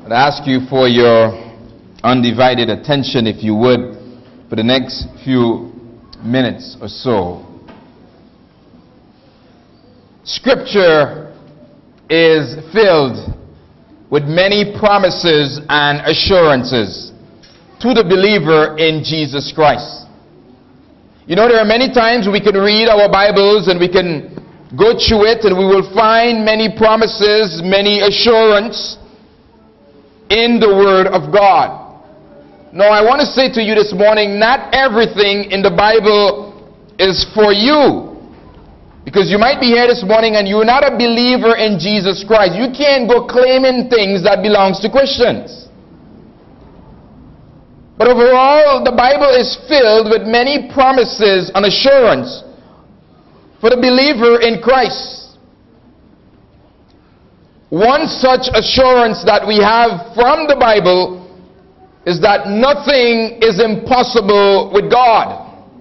I'd ask you for your undivided attention, if you would, for the next few minutes or so. Scripture is filled with many promises and assurances to the believer in Jesus Christ. You know, there are many times we can read our Bibles and we can go through it and we will find many promises, many assurance in the Word of God. Now, I want to say to you this morning, not everything in the Bible is for you. Because you might be here this morning and you're not a believer in Jesus Christ. You can't go claiming things that belongs to Christians. But overall, the Bible is filled with many promises and assurance for the believer in Christ. One such assurance that we have from the Bible is that nothing is impossible with God.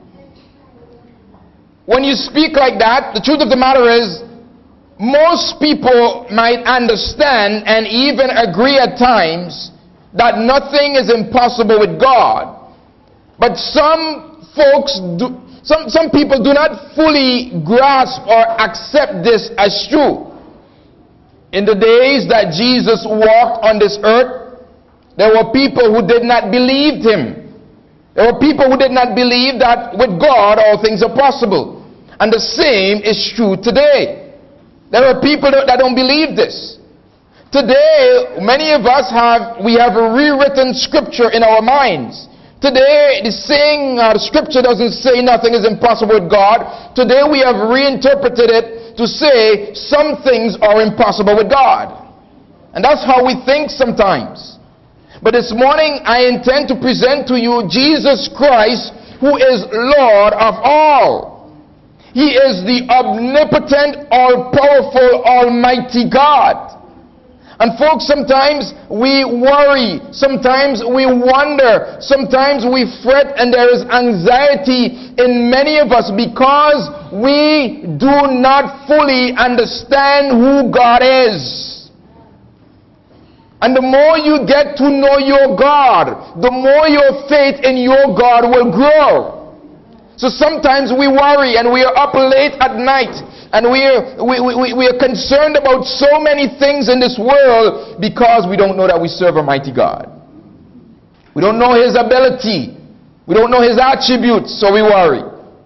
When you speak like that, the truth of the matter is, most people might understand and even agree at times that nothing is impossible with God. But some people do not fully grasp or accept this as true. In the days that Jesus walked on this earth, there were people who did not believe him. There were people who did not believe that with God all things are possible. And the same is true today. There are people that don't believe this. Today, many of us have rewritten scripture in our minds. Today, the scripture doesn't say nothing is impossible with God. Today, we have reinterpreted it to say some things are impossible with God. And that's how we think sometimes. But this morning, I intend to present to you Jesus Christ, who is Lord of all. He is the omnipotent, all-powerful, almighty God. And folks, sometimes we worry, sometimes we wonder, sometimes we fret, and there is anxiety in many of us because we do not fully understand who God is. And the more you get to know your God, the more your faith in your God will grow. So sometimes we worry and we are up late at night and we are concerned about so many things in this world because we don't know that we serve a mighty God. We don't know his ability. We don't know his attributes, so we worry.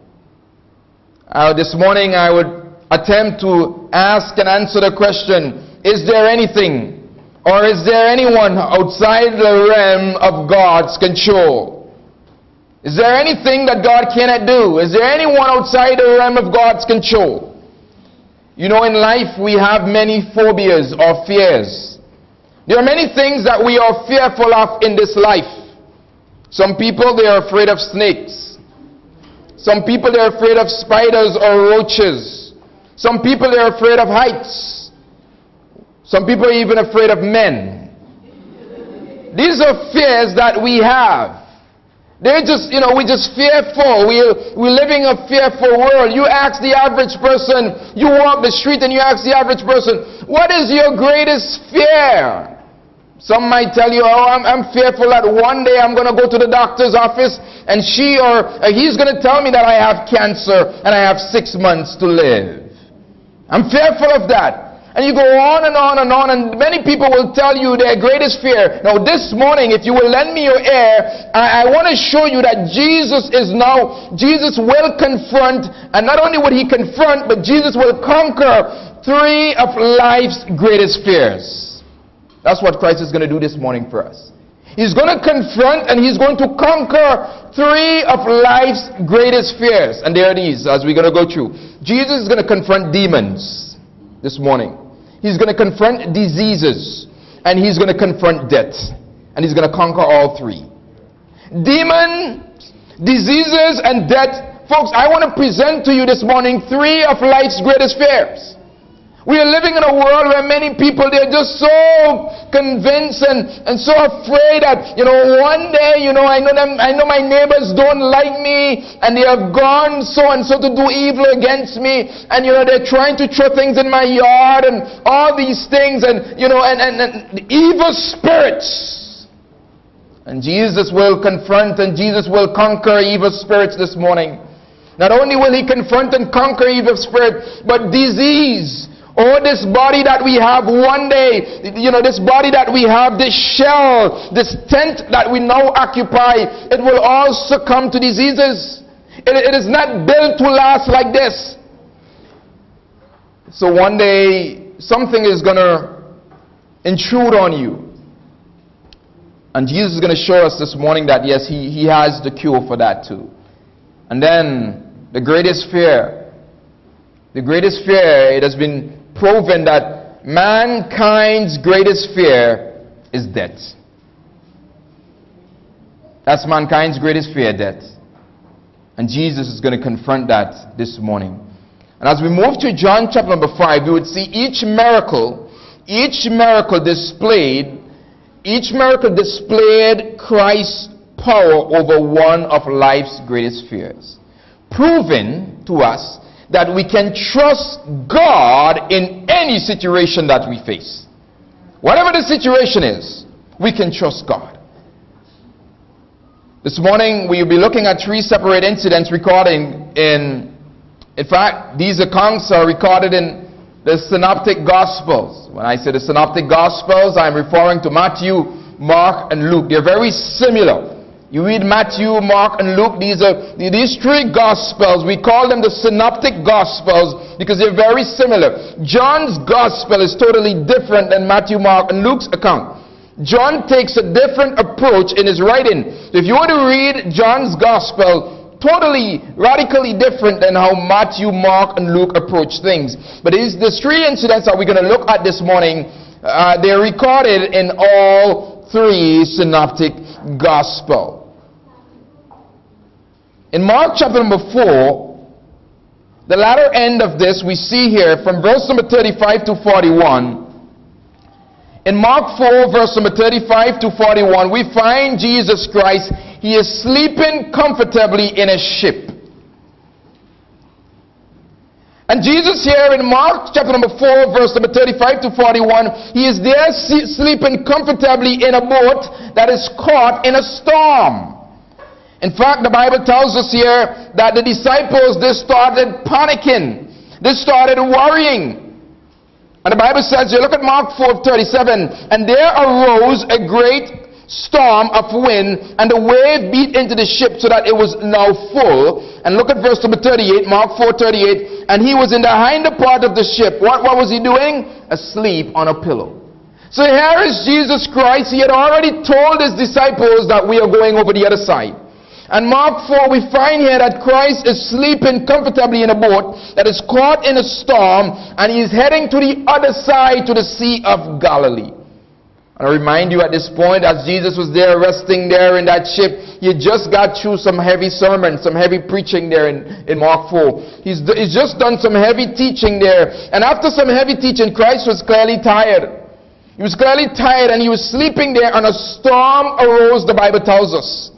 This morning I would attempt to ask and answer the question, is there anything or is there anyone outside the realm of God's control? Is there anything that God cannot do? Is there anyone outside the realm of God's control? You know, in life we have many phobias or fears. There are many things that we are fearful of in this life. Some people, they are afraid of snakes. Some people, they are afraid of spiders or roaches. Some people, they are afraid of heights. Some people are even afraid of men. These are fears that we have. They're just, we're just fearful. We're living a fearful world. You ask the average person, you walk the street and you ask the average person, what is your greatest fear? Some might tell you, I'm fearful that one day I'm going to go to the doctor's office and she or he's going to tell me that I have cancer and I have 6 months to live. I'm fearful of that. And you go on and on and on, and many people will tell you their greatest fear. Now this morning, if you will lend me your ear, I want to show you that Jesus will confront, and not only will he confront, but Jesus will conquer 3 of life's greatest fears. That's what Christ is going to do this morning for us. He's going to confront and he's going to conquer 3 of life's greatest fears. And there it is, as we're going to go through. Jesus is going to confront demons this morning. He's going to confront diseases, and he's going to confront death, and he's going to conquer all 3. Demons, diseases, and death. Folks, I want to present to you this morning 3 of life's greatest fears. We are living in a world where many people, they're just so convinced and so afraid that, one day, I know my neighbors don't like me, and they have gone so and so to do evil against me, and they're trying to throw things in my yard and all these things, and the evil spirits. And Jesus will confront and Jesus will conquer evil spirits this morning. Not only will he confront and conquer evil spirit, but disease. This body that we have one day, this body that we have, this shell, this tent that we now occupy, it will all succumb to diseases. It is not built to last like this. So one day, something is going to intrude on you. And Jesus is going to show us this morning that yes, he has the cure for that too. And then, the greatest fear, it has been proven that mankind's greatest fear is death. That's mankind's greatest fear, death. And Jesus is going to confront that this morning. And as we move to John chapter number 5, we would see each miracle displayed Christ's power over one of life's greatest fears, proving to us that we can trust God in any situation that we face. Whatever the situation is, we can trust God. This morning, we will be looking at 3 separate incidents recorded in fact, these accounts are recorded in the Synoptic Gospels. When I say the Synoptic Gospels, I'm referring to Matthew, Mark, and Luke. They're very similar. You read Matthew, Mark, and Luke, these 3 Gospels, we call them the Synoptic Gospels because they're very similar. John's Gospel is totally different than Matthew, Mark, and Luke's account. John takes a different approach in his writing. So if you were to read John's Gospel, totally, radically different than how Matthew, Mark, and Luke approach things. But these 3 incidents that we're going to look at this morning, they're recorded in all 3 Synoptic Gospels. In Mark chapter number 4, the latter end of this we see here from verse number 35 to 41. In Mark 4 verse number 35 to 41, we find Jesus Christ. He is sleeping comfortably in a ship. And Jesus here in Mark chapter number 4 verse number 35 to 41, he is there sleeping comfortably in a boat that is caught in a storm. In fact, the Bible tells us here that the disciples, they started panicking. They started worrying. And the Bible says, you look at Mark 4:37, and there arose a great storm of wind, and the wave beat into the ship so that it was now full. And look at verse number 38, Mark 4:38, and he was in the hinder part of the ship. What was he doing? Asleep on a pillow. So here is Jesus Christ. He had already told his disciples that we are going over the other side. And Mark 4, we find here that Christ is sleeping comfortably in a boat that is caught in a storm, and he is heading to the other side, to the Sea of Galilee. And I remind you at this point, as Jesus was there resting there in that ship, he just got through some heavy sermon, some heavy preaching there in Mark 4. He's just done some heavy teaching there. And after some heavy teaching, Christ was clearly tired. He was clearly tired, and he was sleeping there, and a storm arose, the Bible tells us.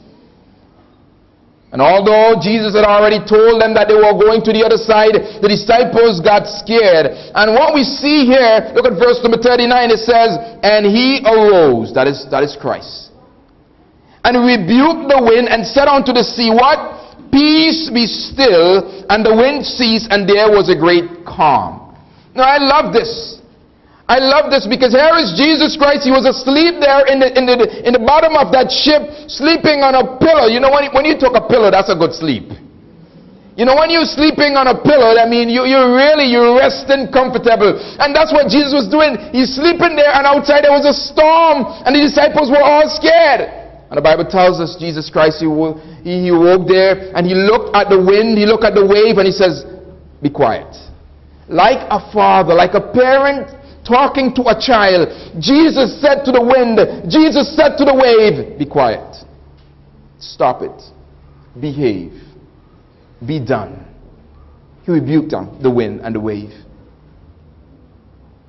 And although Jesus had already told them that they were going to the other side, the disciples got scared. And what we see here, look at verse number 39, it says, and he arose, that is Christ, and rebuked the wind and said unto the sea, what? Peace, be still. And the wind ceased, and there was a great calm. Now I love this. I love this because here is Jesus Christ. He was asleep there in the bottom of that ship, sleeping on a pillow. You know, when you took a pillow, that's a good sleep. You know, when you're sleeping on a pillow, I mean, you're resting comfortable. And that's what Jesus was doing. He's sleeping there, and outside there was a storm, and the disciples were all scared. And the Bible tells us Jesus Christ, he woke there, and he looked at the wind, he looked at the wave, and he says, be quiet. Like a father, like a parent talking to a child, Jesus said to the wind, Jesus said to the wave, be quiet. Stop it. Behave. Be done. He rebuked the wind and the wave.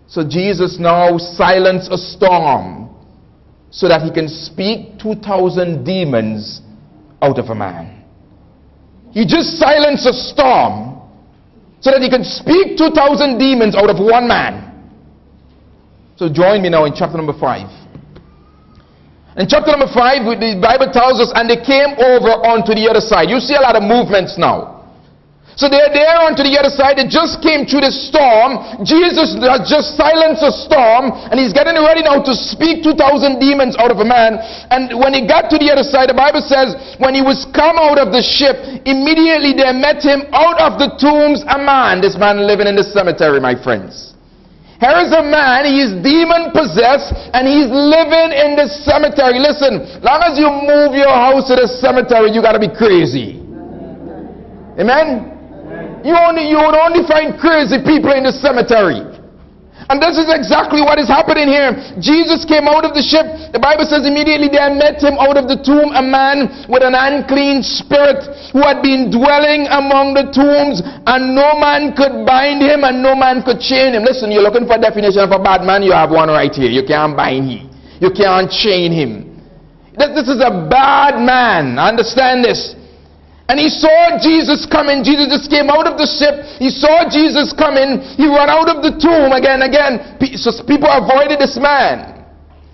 So Jesus now silenced a storm so that he can speak 2,000 demons out of a man. He just silenced a storm so that he can speak 2,000 demons out of one man. So join me now in chapter number 5. In chapter number 5, the Bible tells us, and they came over onto the other side. You see a lot of movements now. So they're there onto the other side. They just came through the storm. Jesus has just silenced a storm, and he's getting ready now to speak 2,000 demons out of a man. And when he got to the other side, the Bible says, when he was come out of the ship, immediately there met him out of the tombs a man. This man living in the cemetery, my friends. Here is a man, he is demon possessed, and he's living in the cemetery. Listen, long as you move your house to the cemetery, you got to be crazy. Amen? You would only find crazy people in the cemetery. And this is exactly what is happening here. Jesus came out of the ship. The Bible says immediately there met him out of the tomb a man with an unclean spirit who had been dwelling among the tombs, and no man could bind him and no man could chain him. Listen, you're looking for a definition of a bad man, you have one right here. You can't bind him. You can't chain him. This is a bad man. Understand this. And he saw Jesus coming. Jesus just came out of the ship. He saw Jesus coming. He ran out of the tomb again. So people avoided this man.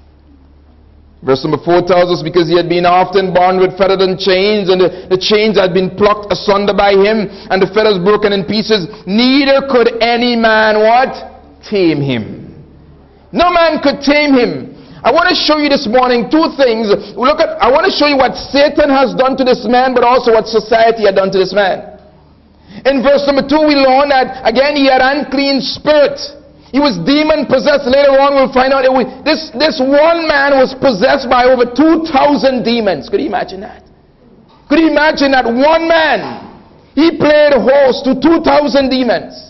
Verse number 4 tells us, because he had been often bound with fetters and chains, and the chains had been plucked asunder by him, and the fetters broken in pieces, neither could any man what? Tame him. No man could tame him. I want to show you this morning two things. I want to show you what Satan has done to this man, but also what society had done to this man. In verse number 2, we learn that, again, he had unclean spirit. He was demon possessed. Later on, we'll find out this one man was possessed by over 2,000 demons. Could you imagine that? Could you imagine that one man, he played host to 2,000 demons?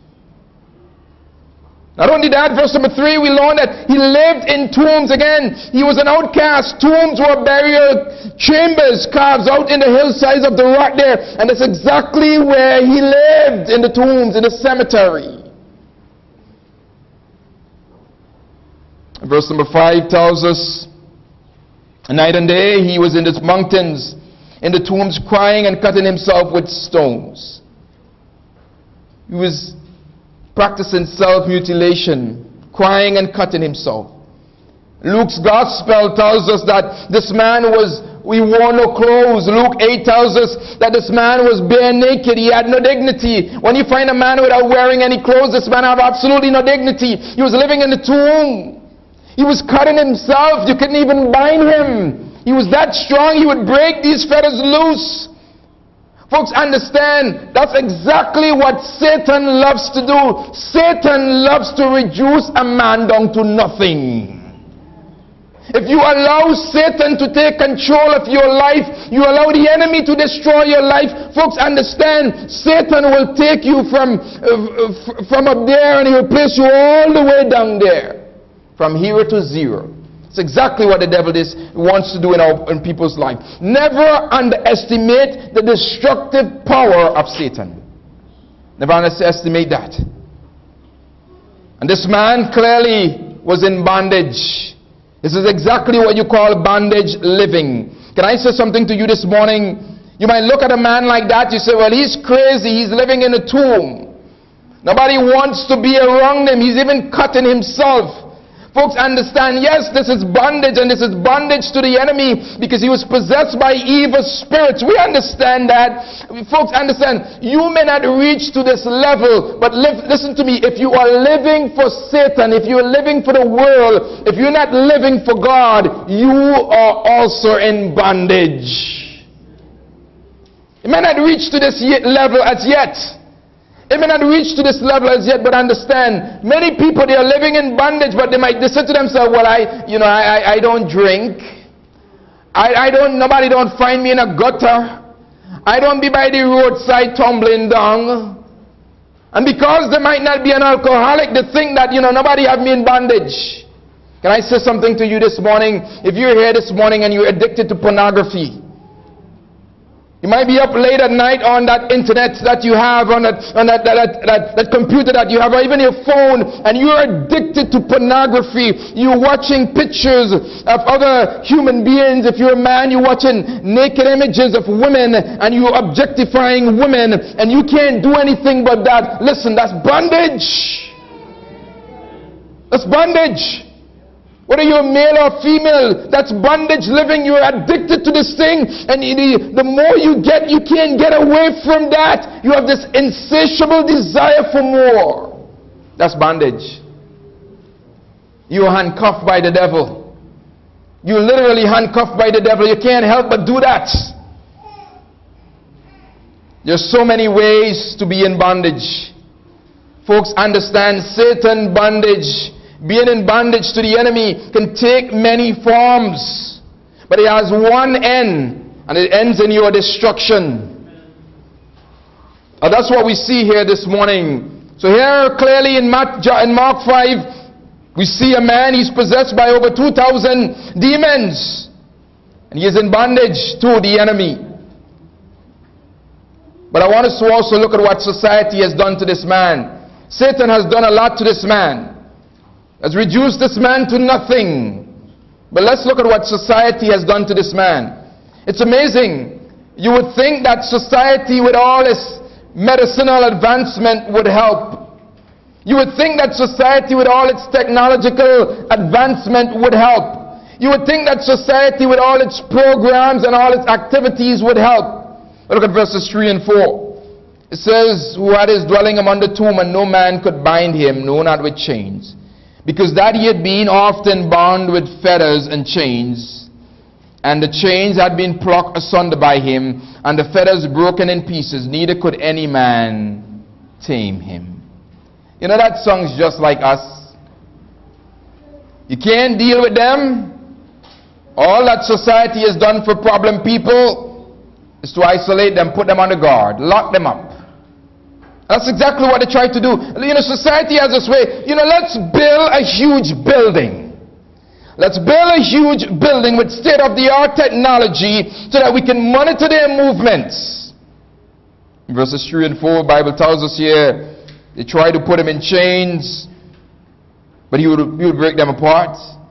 Not only that, verse number 3, we learn that he lived in tombs again. He was an outcast. Tombs were burial chambers carved out in the hillsides of the rock there. And that's exactly where he lived, in the tombs, in the cemetery. Verse number 5 tells us, night and day he was in the mountains, in the tombs, crying and cutting himself with stones. He was practicing self-mutilation, crying and cutting himself. Luke's gospel tells us that this man he wore no clothes. Luke 8 tells us that this man was bare naked. He had no dignity. When you find a man without wearing any clothes, this man had absolutely no dignity. He was living in the tomb. He was cutting himself. You couldn't even bind him. He was that strong, he would break these fetters loose. Folks, understand, that's exactly what Satan loves to do. Satan loves to reduce a man down to nothing. If you allow Satan to take control of your life, you allow the enemy to destroy your life, folks, understand, Satan will take you from up there and he will place you all the way down there. From 0 to 0. It's exactly what the devil wants to do in people's life. Never underestimate the destructive power of Satan. Never underestimate that. And this man clearly was in bondage. This is exactly what you call bondage living. Can I say something to you this morning? You might look at a man like that, you say, well, he's crazy, he's living in a tomb. Nobody wants to be around him, he's even cutting himself. Folks, understand, yes, this is bondage, and this is bondage to the enemy because he was possessed by evil spirits. We understand that. Folks, understand, you may not reach to this level, but listen to me, if you are living for Satan, if you are living for the world, if you're not living for God, you are also in bondage. You may not reach to this level as yet. It may not reach to this level as yet, but understand, many people, they are living in bondage, but they say to themselves, well, I don't drink. Nobody don't find me in a gutter. I don't be by the roadside tumbling down. And because they might not be an alcoholic, they think that, nobody have me in bondage. Can I say something to you this morning? If you're here this morning and you're addicted to pornography, You might be up late at night on that internet that you have, on that computer that you have, or even your phone, and you're addicted to pornography. You're watching pictures of other human beings. If you're a man, you're watching naked images of women, and you're objectifying women, and you can't do anything but that. Listen, that's bondage. That's bondage. Whether you're male or female, that's bondage living. You're addicted to this thing, and the more you get, you can't get away from that. You have this insatiable desire for more. That's bondage. You're handcuffed by the devil. You're literally handcuffed by the devil. You can't help but do that. There's so many ways to be in bondage. Folks, understand Satan bondage. Being in bondage to the enemy can take many forms, but it has one end, and it ends in your destruction. And that's what we see here this morning. So here clearly in Mark 5, we see a man, he's possessed by over 2,000 demons, and he is in bondage to the enemy. But I want us to also look at what society has done to this man. Satan has done a lot to this man. Has reduced this man to nothing. But let's look at what society has done to this man. It's amazing. You would think that society with all its medicinal advancement would help. You would think that society with all its technological advancement would help. You would think that society with all its programs and all its activities would help. But look at verses 3 and 4. It says, who had his dwelling among the tomb, and no man could bind him, no, not with chains. Because that he had been often bound with fetters and chains, and the chains had been plucked asunder by him, and the fetters broken in pieces, neither could any man tame him. You know, that song's just like us. You can't deal with them. All that society has done for problem people is to isolate them, put them on the guard, lock them up. That's exactly what they try to do. You know, society has this way. You know, let's build a huge building. Let's build a huge building with state-of-the-art technology so that we can monitor their movements. In verses 3 and 4, the Bible tells us here, they try to put him in chains, but he would break them apart.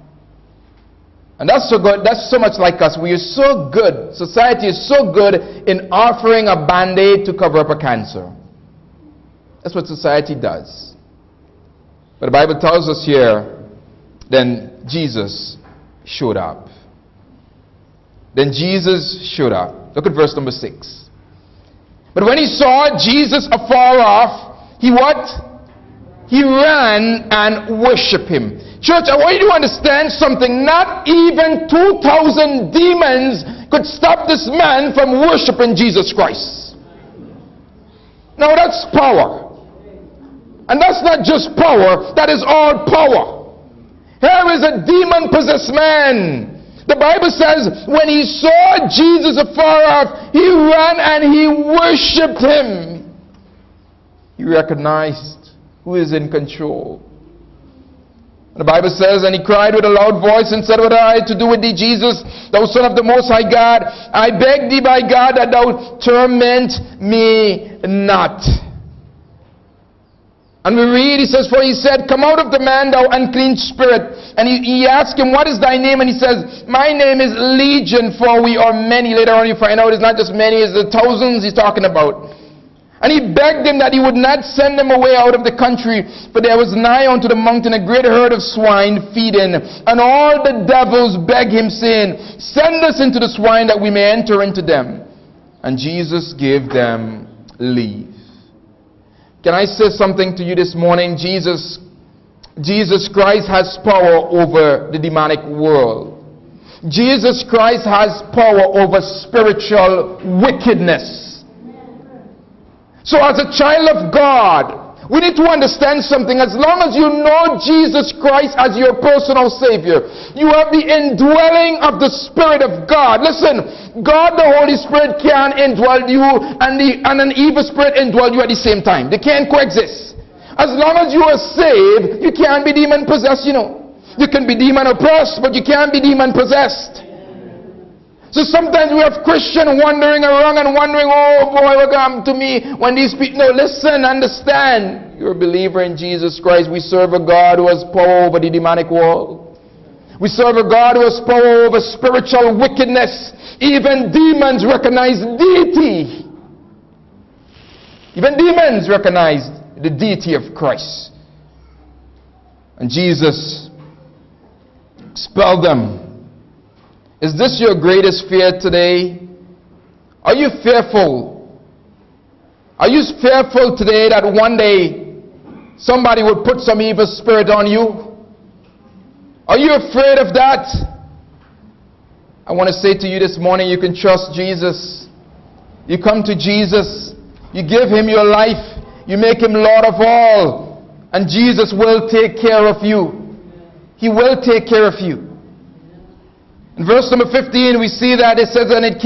And that's so good. That's so much like us. We are so good. Society is so good in offering a band-aid to cover up a cancer. That's what society does. But the Bible tells us here, then Jesus showed up. Then Jesus showed up. Look at verse number 6. But when he saw Jesus afar off, he what? He ran and worshipped him. Church, I want you to understand something. Not even 2,000 demons could stop this man from worshiping Jesus Christ. Now that's power. And that's not just power, that is all power. Here is a demon-possessed man. The Bible says, when he saw Jesus afar off, he ran and he worshipped him. He recognized who is in control. The Bible says, and he cried with a loud voice and said, what have I to do with thee, Jesus, thou Son of the Most High God? I beg thee by God that thou torment me not. And we read, he says, for he said, come out of the man, thou unclean spirit. And he asked him, what is thy name? And he says, my name is Legion, for we are many. Later on you find out it's not just many, it's the thousands he's talking about. And he begged him that he would not send them away out of the country, for there was nigh unto the mountain a great herd of swine feeding. And all the devils begged him, saying, send us into the swine that we may enter into them. And Jesus gave them leave. Can I say something to you this morning? Jesus Christ has power over the demonic world. Jesus Christ has power over spiritual wickedness. So as a child of God, we need to understand something. As long as you know Jesus Christ as your personal Savior, you have the indwelling of the Spirit of God. Listen, God the Holy Spirit can indwell you and an evil spirit indwell you at the same time. They can't coexist. As long as you are saved, you can't be demon-possessed, you know. You can be demon-oppressed, but you can't be demon-possessed. So sometimes we have Christians wandering around and wondering, oh boy, what happened to me when these people... No, listen, understand. You're a believer in Jesus Christ. We serve a God who has power over the demonic world. We serve a God who has power over spiritual wickedness. Even demons recognize deity. Even demons recognize the deity of Christ. And Jesus expelled them. Is this your greatest fear today? Are you fearful? Are you fearful today that one day somebody would put some evil spirit on you? Are you afraid of that? I want to say to you this morning, you can trust Jesus. You come to Jesus, you give him your life, you make him Lord of all, and Jesus will take care of you. He will take care of you. In verse number 15, we see that it says, and they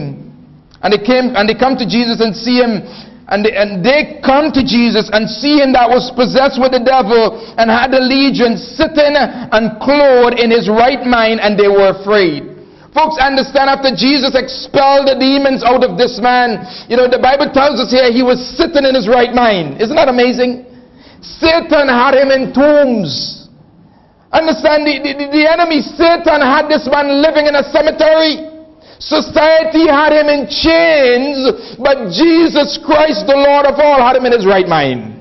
come to Jesus and see him, and they come to Jesus and see him that was possessed with the devil and had the legion sitting and clothed in his right mind, and they were afraid. Folks, understand, after Jesus expelled the demons out of this man, the Bible tells us here he was sitting in his right mind. Isn't that amazing? Satan had him in tombs. Understand, the enemy, Satan, had this man living in a cemetery. Society had him in chains, but Jesus Christ, the Lord of all, had him in his right mind.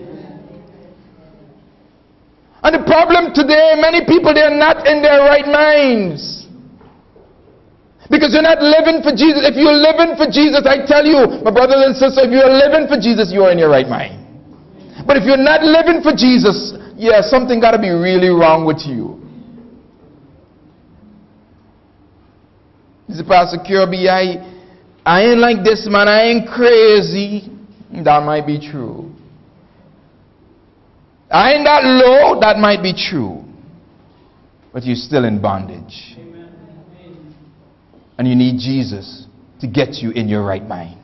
And the problem today, many people, they're not in their right minds. Because you're not living for Jesus. If you're living for Jesus, I tell you, my brothers and sisters, if you're living for Jesus, you are in your right mind. But if you're not living for Jesus, yeah, something got to be really wrong with you. This is Pastor Kirby. I ain't like this, man. I ain't crazy. That might be true. I ain't that low. That might be true. But you're still in bondage. And you need Jesus to get you in your right mind.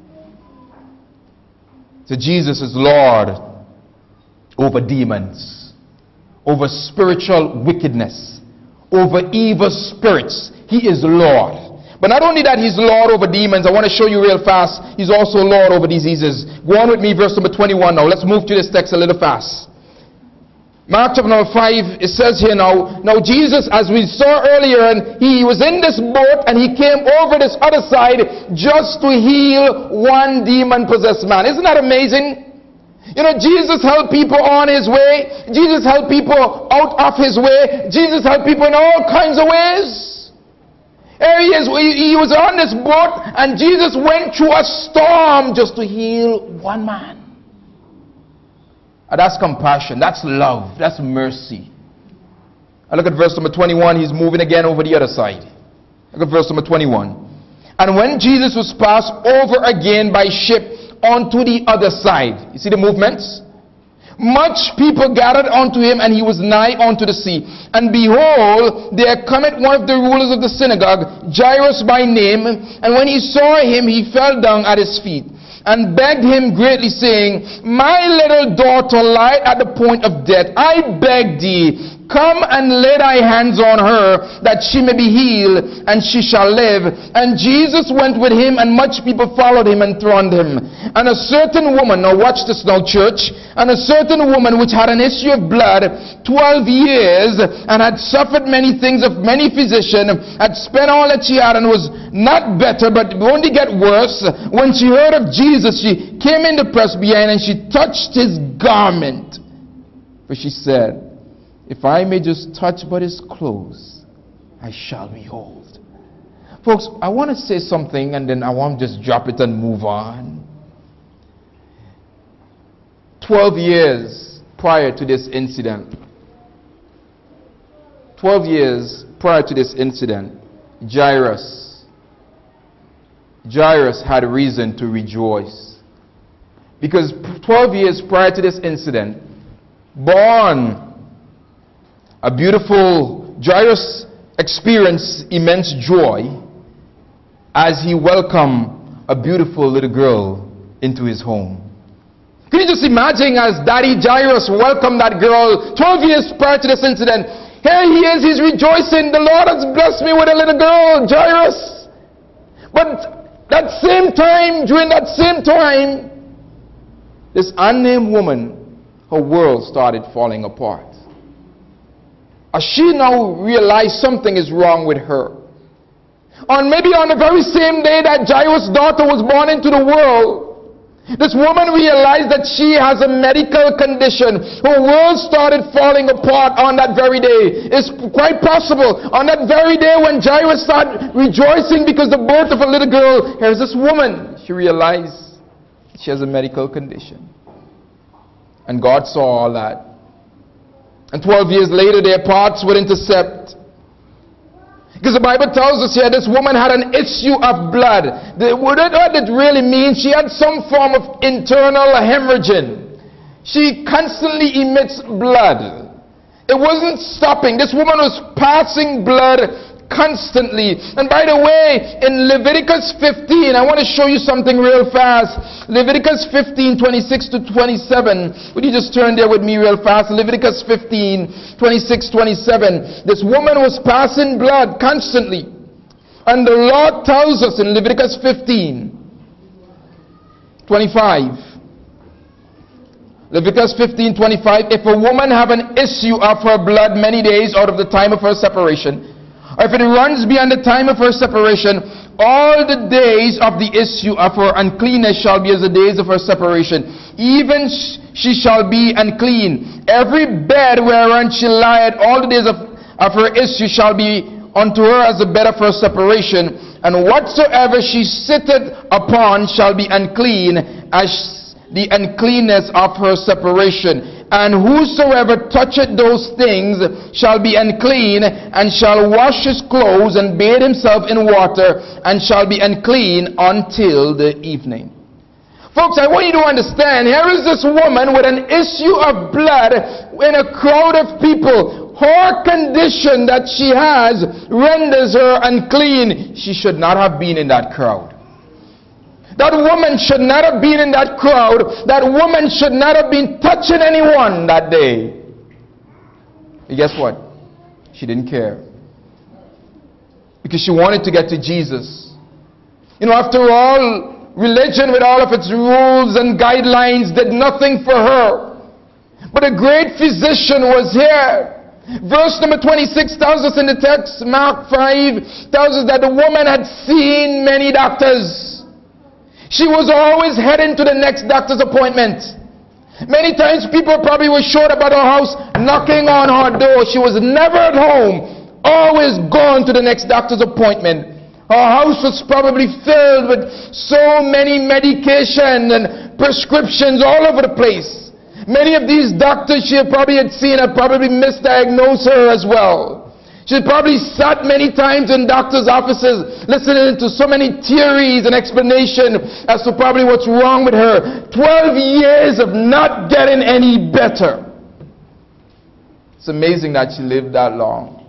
So Jesus is Lord over demons, over spiritual wickedness, over evil spirits. He is Lord. But not only that, he's Lord over demons. I want to show you real fast. He's also Lord over diseases. Go on with me, verse number 21 now. Let's move to this text a little fast. Mark chapter number 5, it says here now Jesus, as we saw earlier, and he was in this boat and he came over this other side just to heal one demon-possessed man. Isn't that amazing? Jesus helped people on his way. Jesus helped people out of his way. Jesus helped people in all kinds of ways. He was on this boat and Jesus went through a storm just to heal one man. That's compassion. That's love. That's mercy. I look at verse number 21. He's moving again over the other side. Look at verse number 21. And when Jesus was passed over again by ship onto the other side. You see the movements? Much people gathered unto him, and he was nigh unto the sea. And behold, there cometh one of the rulers of the synagogue, Jairus by name. And when he saw him, he fell down at his feet, and begged him greatly, saying, My little daughter lieth at the point of death. I beg thee, come and lay thy hands on her, that she may be healed, and she shall live. And Jesus went with him, and much people followed him and thronged him. And a certain woman, now watch this now, church, and a certain woman which had an issue of blood 12 years, and had suffered many things of many physicians, had spent all that she had, and was not better, but only get worse. When she heard of Jesus, she came in the press behind, and she touched his garment. For she said, If I may just touch but his clothes, I shall be whole. Folks, I want to say something and then I want to just drop it and move on. 12 years prior to this incident, 12 years prior to this incident, Jairus had reason to rejoice. Because 12 years prior to this incident, Jairus experienced immense joy as he welcomed a beautiful little girl into his home. Can you just imagine as Daddy Jairus welcomed that girl 12 years prior to this incident? Here he is, he's rejoicing. The Lord has blessed me with a little girl, Jairus. But that same time, during that same time, this unnamed woman, her world started falling apart. As she now realized something is wrong with her. Maybe on the very same day that Jairus' daughter was born into the world, this woman realized that she has a medical condition. Her world started falling apart on that very day. It's quite possible on that very day when Jairus started rejoicing because the birth of a little girl, here's this woman. She realized she has a medical condition. And God saw all that. And 12 years later, their paths would intersect. Because the Bible tells us here, this woman had an issue of blood. What it really means, she had some form of internal hemorrhaging. She constantly emits blood. It wasn't stopping. This woman was passing blood constantly. And by the way, in Leviticus 15, I want to show you something real fast. Leviticus 15, 26 to 27. Would you just turn there with me real fast? Leviticus 15, 26, 27. This woman was passing blood constantly. And the Lord tells us in Leviticus 15, 25. Leviticus 15, 25. If a woman have an issue of her blood many days out of the time of her separation, or if it runs beyond the time of her separation, all the days of the issue of her uncleanness shall be as the days of her separation. Even she shall be unclean. Every bed whereon she lieth, all the days of her issue shall be unto her as the bed of her separation. And whatsoever she sitteth upon shall be unclean as the uncleanness of her separation. And whosoever toucheth those things shall be unclean, and shall wash his clothes and bathe himself in water, and shall be unclean until the evening. Folks, I want you to understand, here is this woman with an issue of blood in a crowd of people. Her condition that she has renders her unclean. She should not have been in that crowd. That woman should not have been in that crowd. That woman should not have been touching anyone that day. And guess what? She didn't care. Because she wanted to get to Jesus. You know, after all, religion with all of its rules and guidelines did nothing for her. But a great physician was here. Verse number 26 tells us in the text, Mark 5, tells us that the woman had seen many doctors. She was always heading to the next doctor's appointment. Many times people probably were short about her house, knocking on her door. She was never at home, always gone to the next doctor's appointment. Her house was probably filled with so many medication and prescriptions all over the place. Many of these doctors she probably had seen had probably misdiagnosed her as well. She probably sat many times in doctors' offices listening to so many theories and explanation as to probably what's wrong with her. 12 years of not getting any better. It's amazing that she lived that long.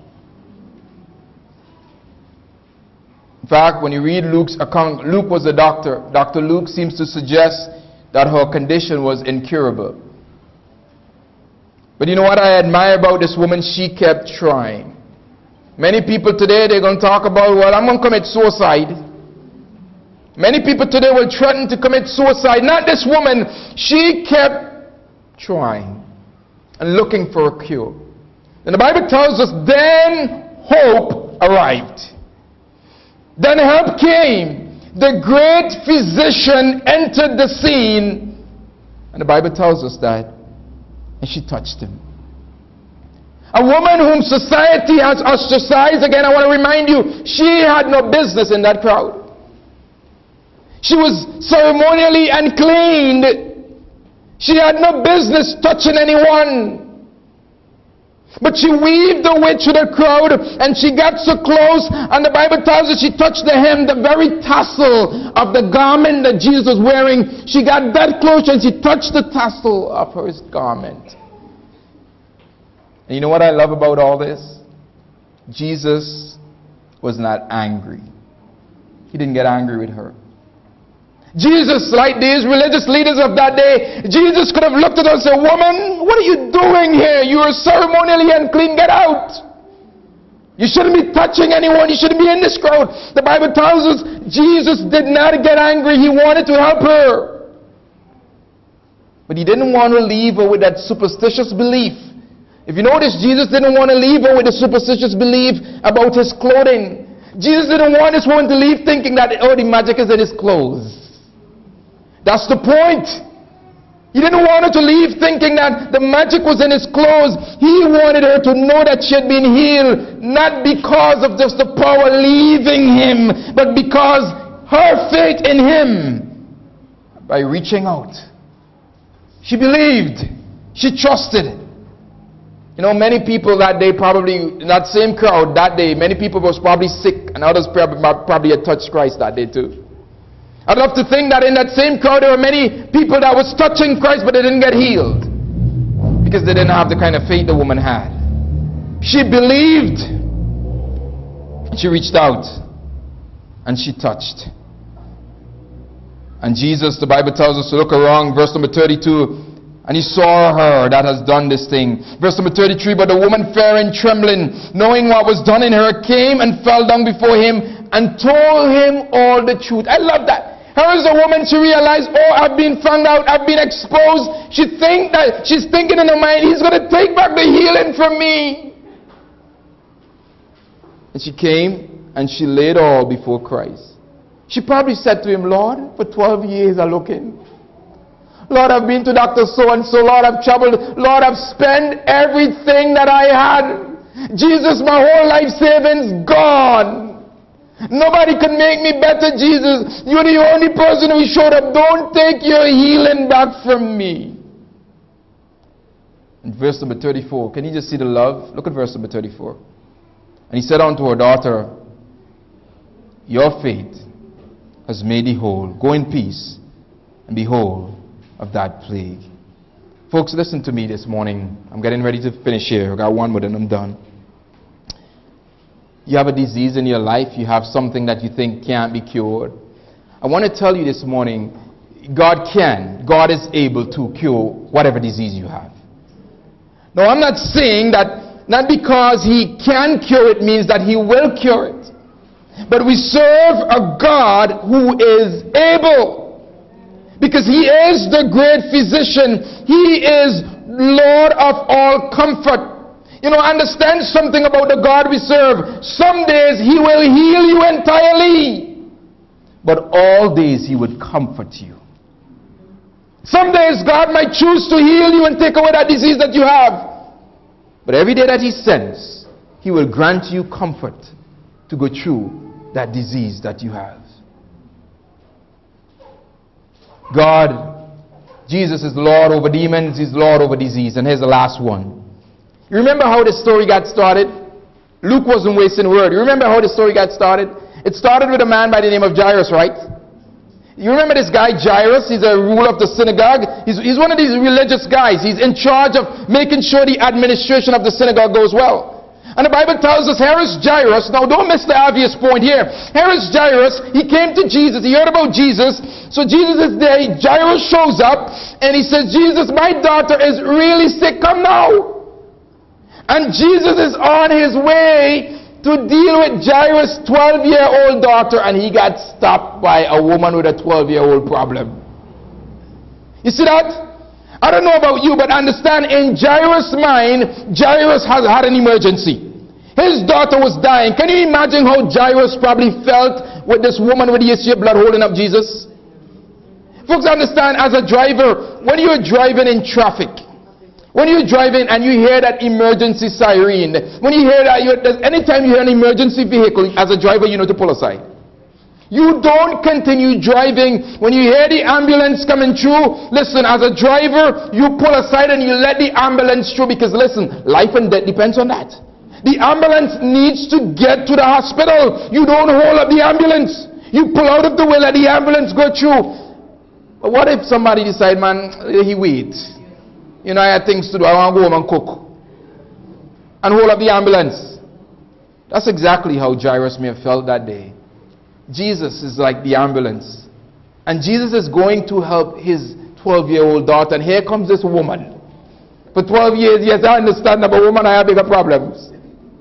In fact, when you read Luke's account, Luke was a doctor. Dr. Luke seems to suggest that her condition was incurable. But you know what I admire about this woman? She kept trying. Many people today, they're going to talk about, well, I'm going to commit suicide. Many people today will threaten to commit suicide. Not this woman. She kept trying and looking for a cure. And the Bible tells us, then hope arrived. Then help came. The great physician entered the scene. And the Bible tells us that. And she touched him. A woman whom society has ostracized. Again, I want to remind you, she had no business in that crowd. She was ceremonially unclean. She had no business touching anyone. But she weaved her way through the crowd, and she got so close, and the Bible tells us she touched the hem, the very tassel of the garment that Jesus was wearing. She got that close, and she touched the tassel of his garment. And you know what I love about all this? Jesus was not angry. He didn't get angry with her. Jesus, like these religious leaders of that day, Jesus could have looked at her and said, woman, what are you doing here? You are ceremonially unclean. Get out. You shouldn't be touching anyone. You shouldn't be in this crowd. The Bible tells us Jesus did not get angry. He wanted to help her. But he didn't want to leave her with that superstitious belief. If you notice, Jesus didn't want to leave her with a superstitious belief about his clothing. Jesus didn't want this woman to leave thinking that, oh, the magic is in his clothes. That's the point. He didn't want her to leave thinking that the magic was in his clothes. He wanted her to know that she had been healed, not because of just the power leaving him, but because her faith in him. By reaching out, she believed. She trusted. You know, many people that day, probably in that same crowd that day, many people was probably sick, and others probably had touched Christ that day too. I'd love to think that in that same crowd there were many people that was touching Christ, but they didn't get healed because they didn't have the kind of faith the woman had. She believed. She reached out and she touched. And Jesus, the Bible tells us to look around, verse number 32, and he saw her that has done this thing. Verse number 33, but the woman, fear and trembling, knowing what was done in her, came and fell down before him and told him all the truth. I love that. Her as a woman, she realized, oh, I've been found out, I've been exposed. She's thinking in her mind, he's going to take back the healing from me. And she came and she laid all before Christ. She probably said to him, Lord, for 12 years I'm looking. Lord, I've been to Dr. So-and-so. Lord, I've traveled. Lord, I've spent everything that I had. Jesus, my whole life savings gone. Nobody can make me better, Jesus. You're the only person who showed up. Don't take your healing back from me. In verse number 34, can you just see the love? Look at verse number 34. And he said unto her, daughter, your faith has made thee whole. Go in peace and be whole of that plague. Folks, listen to me this morning. I'm getting ready to finish here. I got one more and I'm done. You have a disease in your life. You have something that you think can't be cured. I want to tell you this morning, God can. God is able to cure whatever disease you have. Now, I'm not saying that not because he can cure it means that he will cure it. But we serve a God who is able. Because he is the great physician. He is Lord of all comfort. You know, understand something about the God we serve. Some days he will heal you entirely. But all days he would comfort you. Some days God might choose to heal you and take away that disease that you have. But every day that he sends, he will grant you comfort to go through that disease that you have. God, Jesus is Lord over demons, he's Lord over disease. And here's the last one. You remember how the story got started? Luke wasn't wasting word. You remember how the story got started? It started with a man by the name of Jairus, right? You remember this guy Jairus? He's a ruler of the synagogue. He's one of these religious guys. He's in charge of making sure the administration of the synagogue goes well. And the Bible tells us, here is Jairus. Now don't miss the obvious point here. Here is Jairus. He came to Jesus. He heard about Jesus. So Jesus is there. Jairus shows up and he says, Jesus, my daughter is really sick. Come now. And Jesus is on his way to deal with Jairus' 12-year-old daughter, and he got stopped by a woman with a 12-year-old problem. You see that? I don't know about you, but understand, in Jairus' mind, Jairus had an emergency. His daughter was dying. Can you imagine how Jairus probably felt with this woman with the issue of blood holding up Jesus? Folks, understand, as a driver, when you're driving in traffic, when you're driving and you hear that emergency siren, when you hear that, anytime you hear an emergency vehicle, as a driver, you know to pull aside. You don't continue driving. When you hear the ambulance coming through, listen, as a driver, you pull aside and you let the ambulance through because, listen, life and death depends on that. The ambulance needs to get to the hospital. You don't hold up the ambulance. You pull out of the way, let the ambulance go through. But what if somebody decide, man, he waits? You know, I had things to do. I want to go home and cook. And hold up the ambulance. That's exactly how Jairus may have felt that day. Jesus is like the ambulance. And Jesus is going to help his 12-year-old daughter. And here comes this woman. For 12 years, yes, I understand, but woman, I have bigger problems.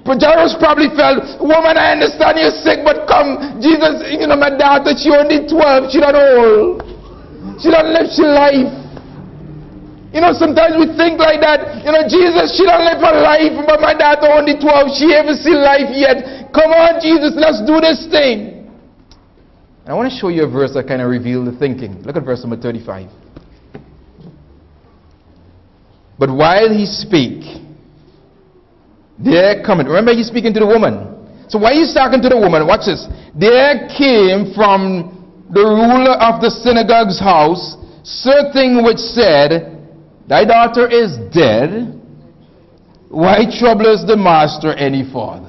But Jairus probably felt, woman, I understand you're sick, but come, Jesus, my daughter, she only 12, she not old. She don't live she life. Sometimes we think like that. Jesus, she don't live her life, but my daughter only 12, she haven't seen life yet. Come on, Jesus, let's do this thing. And I want to show you a verse that kind of reveals the thinking. Look at verse number 35. But while he spake, there cometh. Remember, he's speaking to the woman. So while he's talking to the woman, watch this. There came from the ruler of the synagogue's house certain which said, Thy daughter is dead. Why troublest the master any further?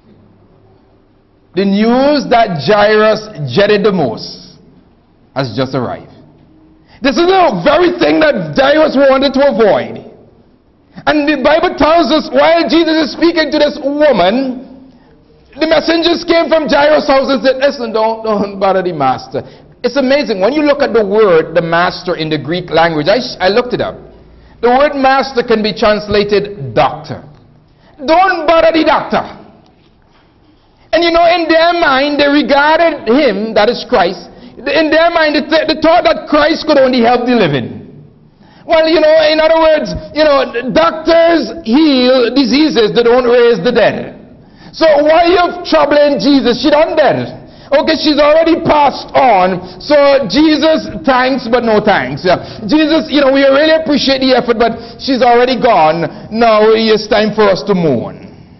The news that Jairus dreaded the most has just arrived. This is the very thing that Jairus wanted to avoid. And the Bible tells us while Jesus is speaking to this woman, the messengers came from Jairus' house and said, listen, don't bother the master. It's amazing. When you look at the word, the master in the Greek language, I looked it up. The word master can be translated doctor. Don't bother the doctor. And in their mind, they regarded him, that is Christ, in their mind, they thought that Christ could only help the living. Well, in other words, doctors heal diseases, they don't raise the dead. So why are you troubling Jesus? She done dead. Okay, she's already passed on. So Jesus, thanks, but no thanks. Yeah. Jesus, we really appreciate the effort, but she's already gone. Now it's time for us to mourn.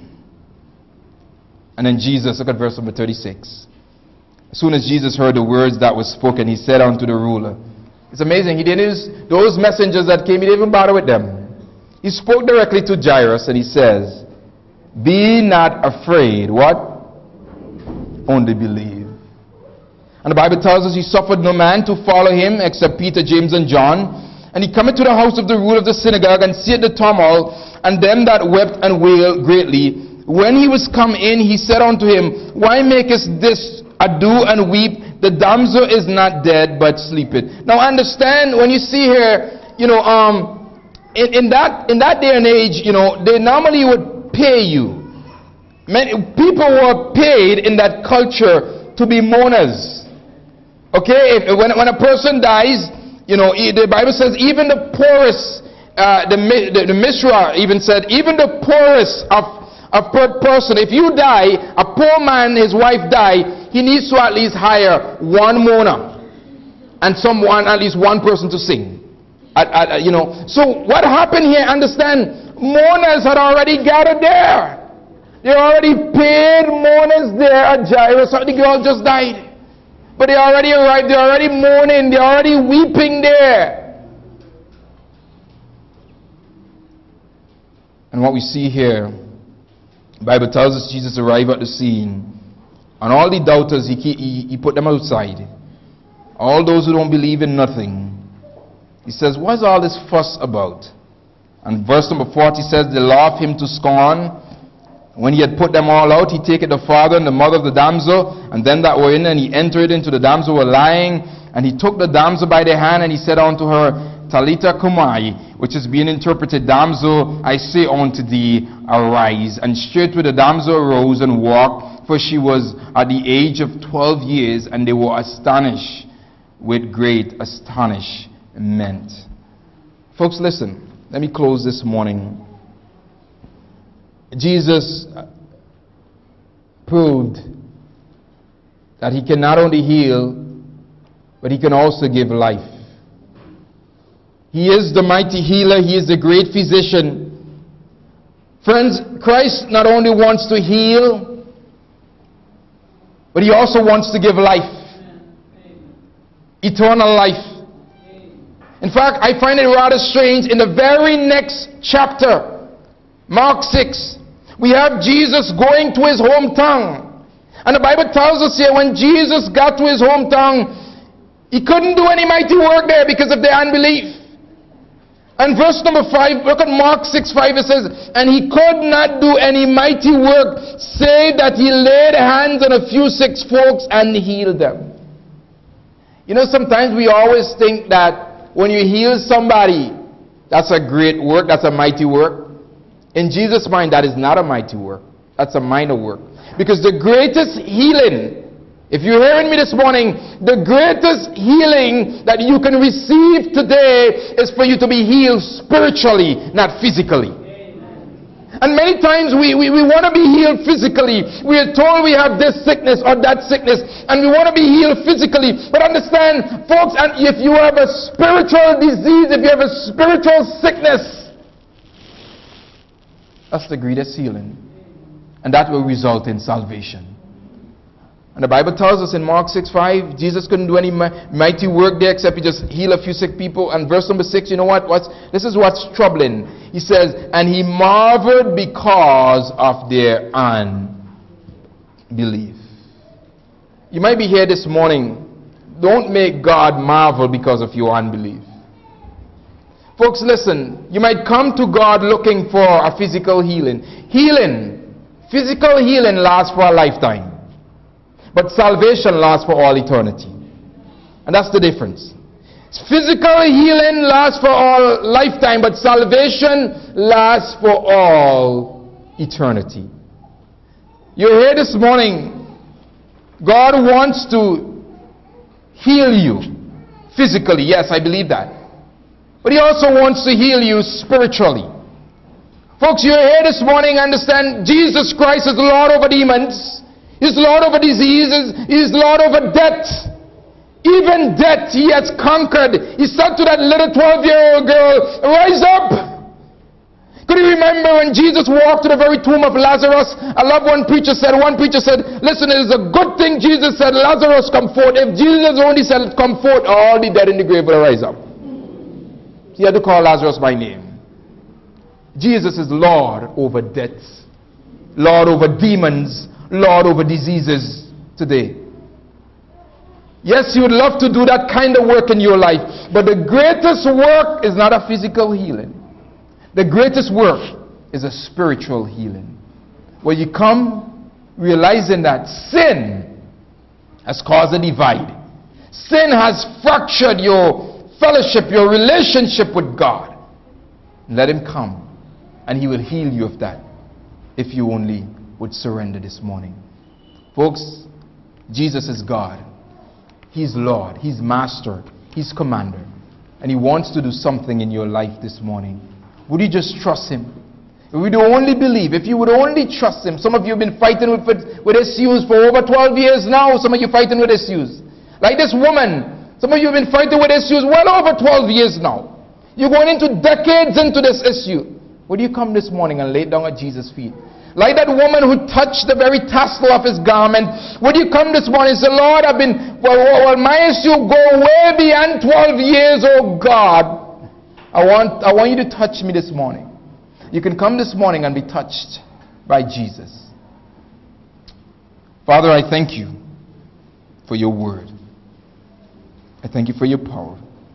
And then Jesus, look at verse number 36. As soon as Jesus heard the words that were spoken, he said unto the ruler, it's amazing, he didn't use those messengers that came, he didn't even bother with them. He spoke directly to Jairus and he says, be not afraid, what? Only believe. And the Bible tells us he suffered no man to follow him except Peter, James, and John. And he cometh to the house of the ruler of the synagogue and seeth the tumult and them that wept and wailed greatly. When he was come in, he said unto him, why makest this ado and weep? The damsel is not dead, but sleepeth. Now understand, when you see here, in that day and age, they normally would pay you. People were paid in that culture to be mourners. Okay, when a person dies, the Bible says even the poorest, the Mishra even said, even the poorest of per person, if you die, a poor man, his wife die, he needs to at least hire one mourner and at least one person to sing. So what happened here, understand, mourners had already gathered there. They already paid mourners there at Jairus. The girl just died. But they already arrived, they're already mourning, they're already weeping there. And what we see here, the Bible tells us Jesus arrived at the scene. And all the doubters, he put them outside. All those who don't believe in nothing. He says, what's all this fuss about? And verse number 40 says, they laugh him to scorn. When he had put them all out, he taketh the father and the mother of the damsel, and them that were in, and he entered into the damsel were lying. And he took the damsel by the hand, and he said unto her, Talitha cumi, which is being interpreted, damsel, I say unto thee, arise. And straightway the damsel arose and walked, for she was at the age of 12 years, and they were astonished with great astonishment. Folks, listen. Let me close this morning. Jesus proved that he can not only heal, but he can also give life. He is the mighty healer. He is the great physician. Friends, Christ not only wants to heal, but he also wants to give life. Eternal life. In fact, I find it rather strange, in the very next chapter, Mark 6, we have Jesus going to his hometown. And the Bible tells us here, when Jesus got to his hometown, he couldn't do any mighty work there because of their unbelief. And verse number 5, look at Mark 6:5, it says, and he could not do any mighty work, save that he laid hands on a few sick folks and healed them. Sometimes we always think that when you heal somebody, that's a great work, that's a mighty work. In Jesus' mind, that is not a mighty work. That's a minor work. Because the greatest healing, if you're hearing me this morning, the greatest healing that you can receive today is for you to be healed spiritually, not physically. And many times we want to be healed physically. We are told we have this sickness or that sickness, and we want to be healed physically. But understand, folks, and if you have a spiritual disease, if you have a spiritual sickness, that's the greatest healing. And that will result in salvation. And the Bible tells us in Mark 6:5, Jesus couldn't do any mighty work there except he just heal a few sick people. And verse number 6, you know what? This is what's troubling. He says, and he marveled because of their unbelief. You might be here this morning. Don't make God marvel because of your unbelief. Folks, listen. You might come to God looking for a physical healing. Physical healing lasts for a lifetime. But salvation lasts for all eternity. And that's the difference. Physical healing lasts for all lifetime, but salvation lasts for all eternity. You're here this morning. God wants to heal you physically. Yes, I believe that. But he also wants to heal you spiritually. Folks, you're here this morning, understand Jesus Christ is Lord over demons. He's Lord over diseases. He's Lord over death. Even death he has conquered. He said to that little 12-year-old girl, rise up. Could you remember when Jesus walked to the very tomb of Lazarus? I love one preacher said, listen, it is a good thing Jesus said, Lazarus, come forth. If Jesus only said, come forth, all the dead in the grave will rise up. He had to call Lazarus by name. Jesus is Lord over death, Lord over demons, Lord over diseases today. Yes, you would love to do that kind of work in your life, but the greatest work is not a physical healing. The greatest work is a spiritual healing, where you come realizing that sin has caused a divide. Sin has fractured your fellowship, your relationship with God. Let him come and he will heal you of that if you only would surrender this morning. Folks, Jesus is God. He's Lord. He's Master. He's Commander. And he wants to do something in your life this morning. Would you just trust him? If we would only believe, if you would only trust him. Some of you have been fighting with issues for over 12 years now. Some of you fighting with issues. Like this woman. Some of you have been fighting with issues well over 12 years now. You're going into decades into this issue. Would you come this morning and lay down at Jesus' feet? Like that woman who touched the very tassel of his garment. Would you come this morning and say, Lord, my issue go way beyond 12 years, oh God. I want you to touch me this morning. You can come this morning and be touched by Jesus. Father, I thank you for your word. I thank you for your power.